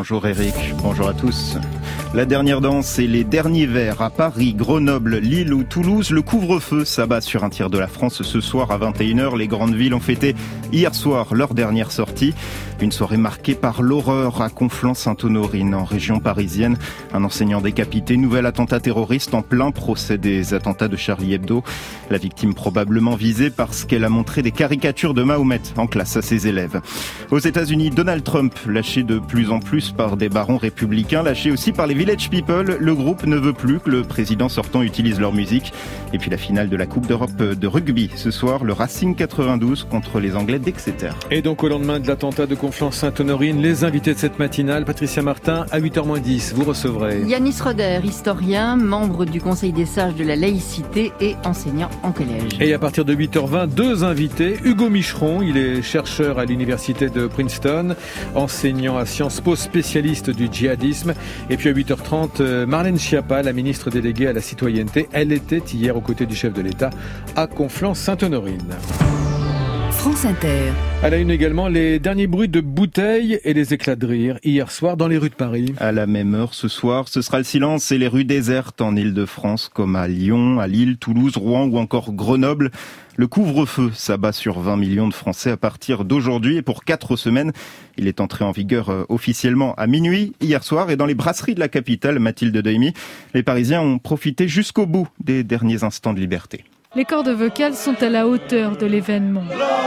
Bonjour Eric, bonjour à tous. La dernière danse et les derniers vers à Paris, Grenoble, Lille ou Toulouse. Le couvre-feu s'abat sur un tiers de la France ce soir à 21h. Les grandes villes ont fêté hier soir leur dernière sortie. Une soirée marquée par l'horreur à Conflans-Sainte-Honorine, en région parisienne. Un enseignant décapité, nouvel attentat terroriste en plein procès des attentats de Charlie Hebdo. La victime probablement visée parce qu'elle a montré des caricatures de Mahomet en classe à ses élèves. Aux États-Unis, Donald Trump, lâché de plus en plus par des barons républicains, lâché aussi par les Village People. Le groupe ne veut plus que le président sortant utilise leur musique. Et puis la finale de la Coupe d'Europe de rugby. Ce soir, le Racing 92 contre les Anglais d'Exeter. Et donc au lendemain de l'attentat de Conflans-Sainte-Honorine, les invités de cette matinale, Patricia Martin, à 8h-10, vous recevrez Yanis Roder, historien, membre du Conseil des sages de la laïcité et enseignant en collège. Et à partir de 8h20, deux invités. Hugo Micheron, il est chercheur à l'université de Princeton, enseignant à Sciences Po, spécialiste du djihadisme. Et puis à 8h30, Marlène Schiappa, la ministre déléguée à la citoyenneté. Elle était hier aux côtés du chef de l'État à Conflans-Sainte-Honorine. France Inter. À la une également, les derniers bruits de bouteilles et les éclats de rire hier soir dans les rues de Paris. À la même heure ce soir, ce sera le silence et les rues désertes en Île-de-France comme à Lyon, à Lille, Toulouse, Rouen ou encore Grenoble. Le couvre-feu s'abat sur 20 millions de Français à partir d'aujourd'hui et pour 4 semaines. Il est entré en vigueur officiellement à minuit hier soir et dans les brasseries de la capitale, Mathilde Dehimi, les Parisiens ont profité jusqu'au bout des derniers instants de liberté. Les cordes vocales sont à la hauteur de l'événement.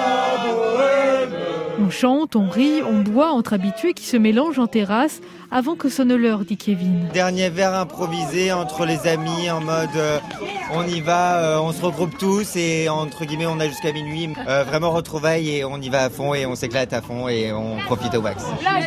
On chante, on rit, on boit entre habitués qui se mélangent en terrasse avant que sonne l'heure, dit Kevin. Dernier verre improvisé entre les amis en mode on y va, on se regroupe tous et entre guillemets on a jusqu'à minuit. Vraiment retrouvailles et on y va à fond et on s'éclate à fond et on profite au max.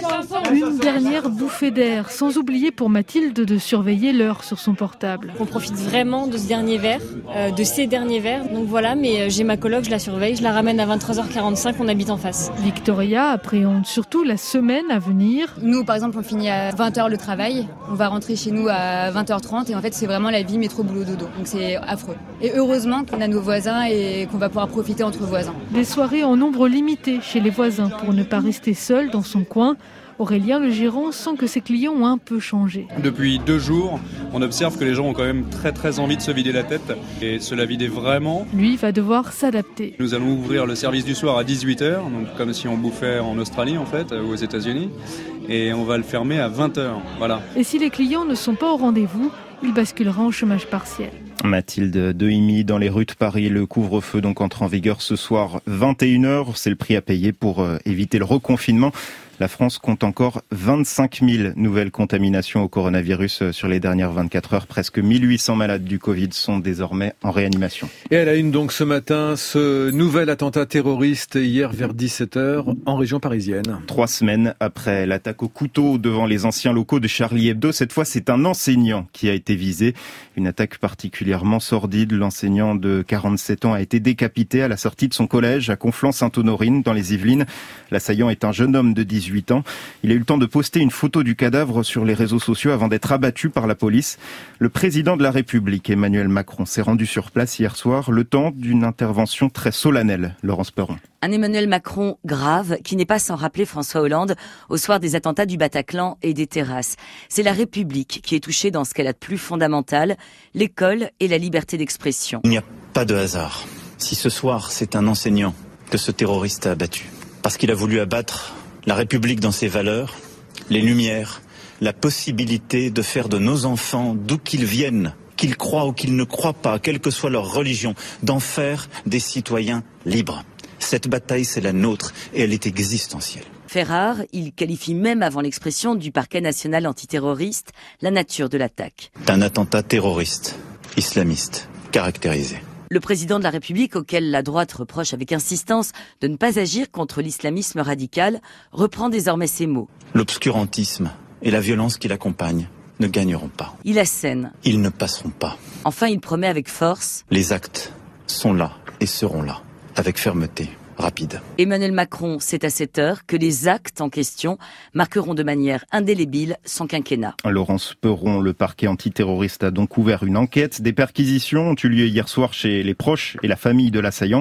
Une dernière bouffée d'air, sans oublier pour Mathilde de surveiller l'heure sur son portable. On profite vraiment de ce dernier verre, de ces derniers verres. Donc voilà, mais j'ai ma coloc, je la surveille, je la ramène à 23h45, on habite en face. Victoria appréhende surtout la semaine à venir. Nous, par exemple, on finit à 20h le travail, on va rentrer chez nous à 20h30 et en fait, c'est vraiment la vie métro boulot dodo. Donc c'est affreux. Et heureusement qu'on a nos voisins et qu'on va pouvoir profiter entre voisins. Des soirées en nombre limité chez les voisins pour ne pas rester seul dans son coin. Aurélien, le gérant, sent que ses clients ont un peu changé. Depuis 2 jours, on observe que les gens ont quand même très envie de se vider la tête et se la vider vraiment. Lui va devoir s'adapter. Nous allons ouvrir le service du soir à 18h, donc comme si on bouffait en Australie en fait, ou aux États-Unis, et on va le fermer à 20h. Voilà. Et si les clients ne sont pas au rendez-vous, il basculera en chômage partiel. Mathilde Dehimi dans les rues de Paris. Le couvre-feu donc entre en vigueur ce soir 21h. C'est le prix à payer pour éviter le reconfinement. La France compte encore 25 000 nouvelles contaminations au coronavirus sur les dernières 24 heures. Presque 1800 malades du Covid sont désormais en réanimation. Et à la une donc ce matin, ce nouvel attentat terroriste hier vers 17h en région parisienne. 3 semaines après l'attaque au couteau devant les anciens locaux de Charlie Hebdo, cette fois c'est un enseignant qui a été visé. Une attaque particulièrement sordide. L'enseignant de 47 ans a été décapité à la sortie de son collège à Conflans-Sainte-Honorine dans les Yvelines. L'assaillant est un jeune homme de 18 ans. Il a eu le temps de poster une photo du cadavre sur les réseaux sociaux avant d'être abattu par la police. Le président de la République, Emmanuel Macron, s'est rendu sur place hier soir, le temps d'une intervention très solennelle. Laurence Perron. Un Emmanuel Macron grave qui n'est pas sans rappeler François Hollande au soir des attentats du Bataclan et des terrasses. C'est la République qui est touchée dans ce qu'elle a de plus fondamental, l'école et la liberté d'expression. Il n'y a pas de hasard. Si ce soir c'est un enseignant que ce terroriste a abattu, parce qu'il a voulu abattre la République dans ses valeurs, les lumières, la possibilité de faire de nos enfants, d'où qu'ils viennent, qu'ils croient ou qu'ils ne croient pas, quelle que soit leur religion, d'en faire des citoyens libres. Cette bataille, c'est la nôtre et elle est existentielle. Fait rare, il qualifie même avant l'expression du parquet national antiterroriste la nature de l'attaque. Un attentat terroriste, islamiste, caractérisé. Le président de la République, auquel la droite reproche avec insistance de ne pas agir contre l'islamisme radical, reprend désormais ces mots. L'obscurantisme et la violence qui l'accompagnent ne gagneront pas. Il assène. Ils ne passeront pas. Enfin, il promet avec force. Les actes sont là et seront là, avec fermeté. Rapide. Emmanuel Macron, c'est à cette heure que les actes en question marqueront de manière indélébile son quinquennat. Laurence Perron, le parquet antiterroriste a donc ouvert une enquête. Des perquisitions ont eu lieu hier soir chez les proches et la famille de l'assaillant.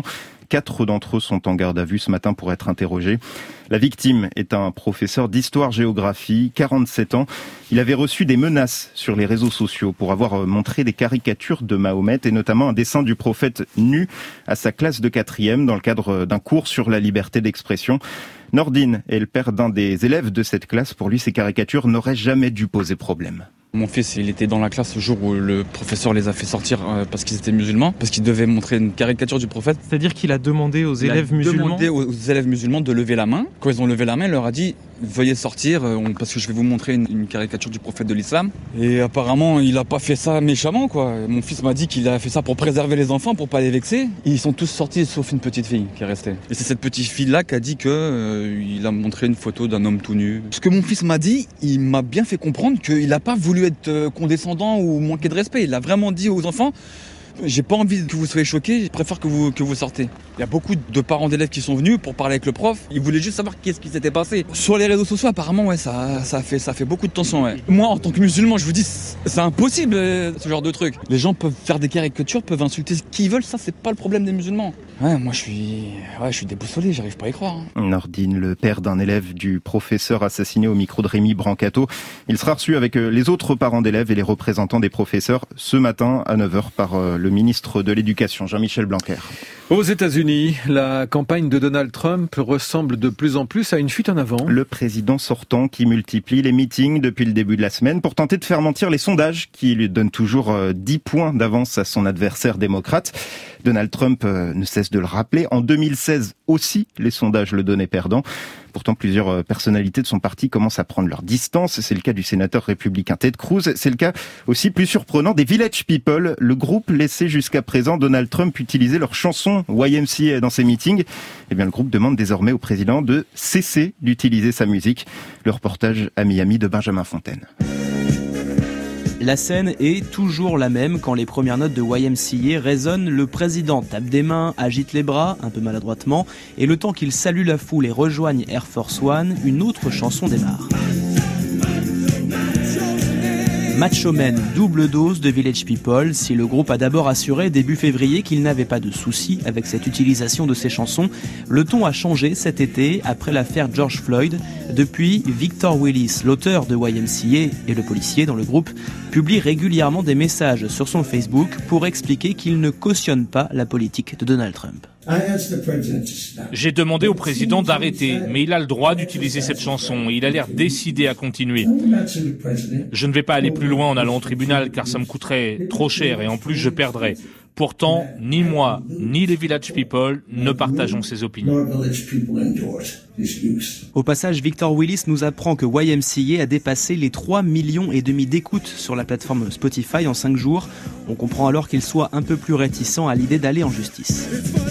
4 d'entre eux sont en garde à vue ce matin pour être interrogés. La victime est un professeur d'histoire-géographie, 47 ans. Il avait reçu des menaces sur les réseaux sociaux pour avoir montré des caricatures de Mahomet et notamment un dessin du prophète nu à sa classe de 4e dans le cadre d'un cours sur la liberté d'expression. Nordine est le père d'un des élèves de cette classe. Pour lui, ces caricatures n'auraient jamais dû poser problème. Mon fils, il était dans la classe le jour où le professeur les a fait sortir parce qu'ils étaient musulmans, parce qu'ils devaient montrer une caricature du prophète. C'est-à-dire qu'il a demandé aux élèves musulmans de lever la main. Quand ils ont levé la main, il leur a dit « Veuillez sortir parce que je vais vous montrer une caricature du prophète de l'islam ». Et apparemment, il a pas fait ça méchamment, quoi. Mon fils m'a dit qu'il a fait ça pour préserver les enfants, pour pas les vexer. Ils sont tous sortis sauf une petite fille qui est restée. Et c'est cette petite fille-là qui a dit il a montré une photo d'un homme tout nu. Ce que mon fils m'a dit, il m'a bien fait comprendre qu'il n'a pas voulu être condescendant ou manquer de respect. Il a vraiment dit aux enfants « J'ai pas envie que vous soyez choqués, je préfère que vous sortez ». Il y a beaucoup de parents d'élèves qui sont venus pour parler avec le prof. Ils voulaient juste savoir qu'est-ce qui s'était passé. Sur les réseaux sociaux, apparemment, ouais, ça fait beaucoup de tension. Ouais. Moi, en tant que musulman, je vous dis, c'est impossible ce genre de truc. Les gens peuvent faire des caricatures, peuvent insulter qui ils veulent. Ça, c'est pas le problème des musulmans. Ouais, moi, je suis déboussolé. J'arrive pas à y croire. Nordine, le père d'un élève du professeur assassiné au micro de Rémi Brancato. Il sera reçu avec les autres parents d'élèves et les représentants des professeurs ce matin à 9h par le ministre de l'Éducation, Jean-Michel Blanquer. Aux États-Unis, la campagne de Donald Trump ressemble de plus en plus à une fuite en avant. Le président sortant qui multiplie les meetings depuis le début de la semaine pour tenter de faire mentir les sondages qui lui donnent toujours 10 points d'avance à son adversaire démocrate. Donald Trump ne cesse de le rappeler. En 2016 aussi, les sondages le donnaient perdant. Pourtant, plusieurs personnalités de son parti commencent à prendre leur distance. C'est le cas du sénateur républicain Ted Cruz. C'est le cas aussi plus surprenant des Village People, le groupe laissé jusqu'à présent Donald Trump utiliser leur chanson YMCA dans ses meetings. Eh bien, le groupe demande désormais au président de cesser d'utiliser sa musique. Le reportage à Miami de Benjamin Fontaine. La scène est toujours la même. Quand les premières notes de YMCA résonnent, le président tape des mains, agite les bras, un peu maladroitement, et le temps qu'il salue la foule et rejoigne Air Force One, une autre chanson démarre. Macho Man, double dose de Village People. Si le groupe a d'abord assuré début février qu'il n'avait pas de soucis avec cette utilisation de ses chansons, le ton a changé cet été après l'affaire George Floyd. Depuis, Victor Willis, l'auteur de YMCA et le policier dans le groupe, publie régulièrement des messages sur son Facebook pour expliquer qu'il ne cautionne pas la politique de Donald Trump. J'ai demandé au président d'arrêter, mais il a le droit d'utiliser cette chanson et il a l'air décidé à continuer. Je ne vais pas aller plus loin en allant au tribunal car ça me coûterait trop cher et en plus je perdrais. Pourtant, ni moi, ni les Village People ne partageons ces opinions. Au passage, Victor Willis nous apprend que YMCA a dépassé les 3,5 millions d'écoutes sur la plateforme Spotify en 5 jours. On comprend alors qu'il soit un peu plus réticent à l'idée d'aller en justice.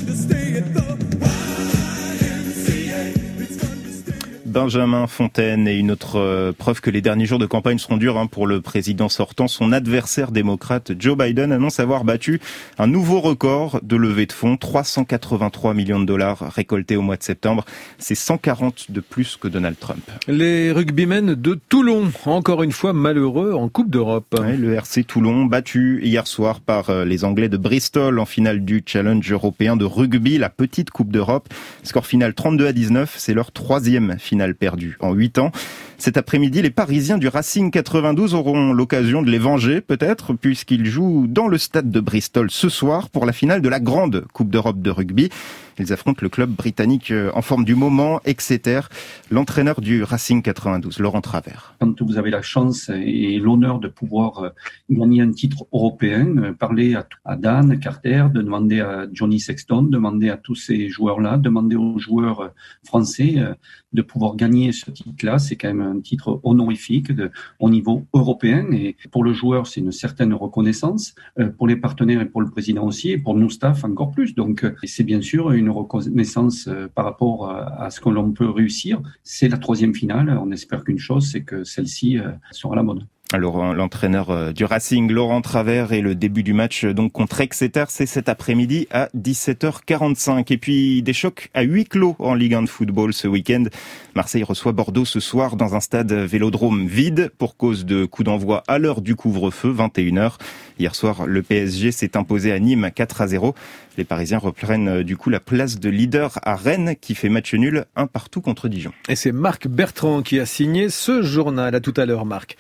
Benjamin Fontaine et une autre preuve que les derniers jours de campagne seront durs pour le président sortant. Son adversaire démocrate Joe Biden annonce avoir battu un nouveau record de levée de fonds, 383 millions de dollars récoltés au mois de septembre. C'est 140 de plus que Donald Trump. Les rugbymen de Toulon, encore une fois malheureux en Coupe d'Europe. Ouais, le RC Toulon battu hier soir par les Anglais de Bristol en finale du Challenge européen de rugby, la petite Coupe d'Europe. Score final 32-19, c'est leur 3e finale perdue en 8 ans. Cet après-midi, les Parisiens du Racing 92 auront l'occasion de les venger, peut-être, puisqu'ils jouent dans le stade de Bristol ce soir pour la finale de la grande Coupe d'Europe de rugby. Ils affrontent le club britannique en forme du moment, Exeter. L'entraîneur du Racing 92, Laurent Travers. Quand vous avez la chance et l'honneur de pouvoir gagner un titre européen, parler à Dan Carter, de demander à Johnny Sexton, demander à tous ces joueurs-là, demander aux joueurs français de pouvoir gagner ce titre-là, c'est quand même un titre honorifique au niveau européen. Et pour le joueur, c'est une certaine reconnaissance. Pour les partenaires et pour le président aussi, et pour nous staff encore plus. Donc c'est bien sûr une reconnaissance par rapport à ce que l'on peut réussir. C'est la 3e finale. On espère qu'une chose, c'est que celle-ci sera la bonne. L'entraîneur du Racing, Laurent Travers, et le début du match donc contre Exeter, c'est cet après-midi à 17h45. Et puis des chocs à huis clos en Ligue 1 de football ce week-end. Marseille reçoit Bordeaux ce soir dans un stade Vélodrome vide pour cause de coup d'envoi à l'heure du couvre-feu, 21h. Hier soir, le PSG s'est imposé à Nîmes 4-0. Les Parisiens reprennent du coup la place de leader à Rennes qui fait match nul 1-1 contre Dijon. Et c'est Marc Bertrand qui a signé ce journal. À tout à l'heure, Marc.